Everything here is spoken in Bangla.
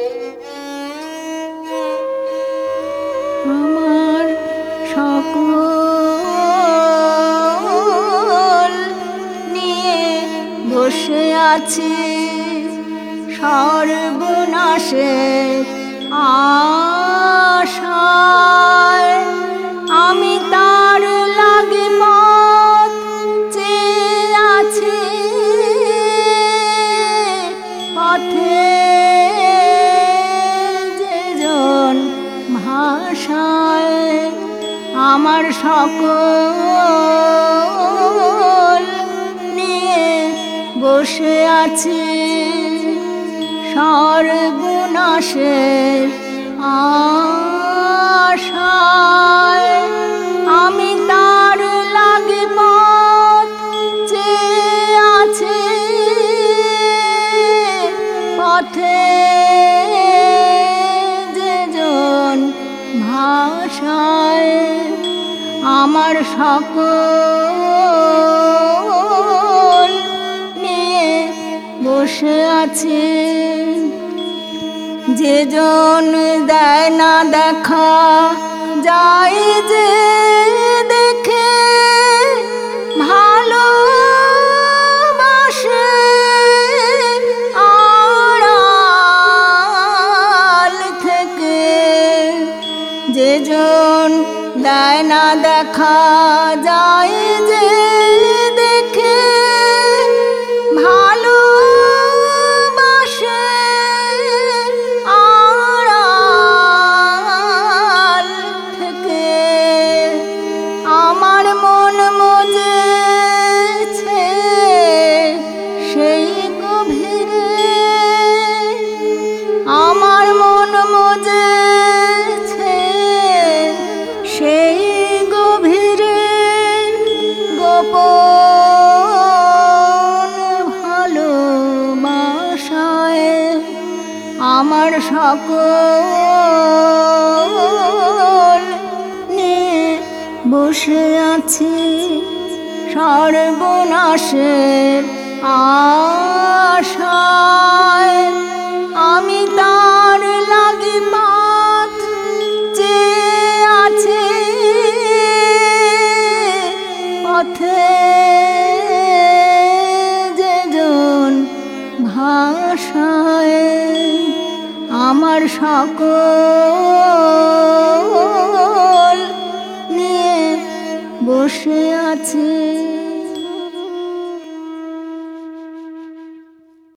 আমার সকল নিয়ে বসে আছি সর্বনাশের আশায়। আমি তার লাগি পথ চেয়ে আছি, পথে যেজন ভাষায় আমার সকল নিয়ে বসে আছি সর্বনাশের আশায়। আমি তার লাগি পথ চেয়ে আছি, পথে যেজন ভাষায় আমার সকল নিয়ে বসে আছে। যেজন দেয় না দেখা যায় যে দেখে ভালোবাসে আড়াল থেকে। যেজন দেয় না দেখা যায় যে দেখে ভালোবাসে আড়াল থেকে। আমার মন মজেছে সেই গভীরে, আমার মন মজেছে সেই গভীরে। গোপন ভালোবাসায় আমার সকল নিয়ে বসে আছি সর্বনাশের আশায়। আমি তার লাগি পথ চেয়ে আছি, পথে যেজন ভাষায় আমার সকল নিয়ে বসে আছি।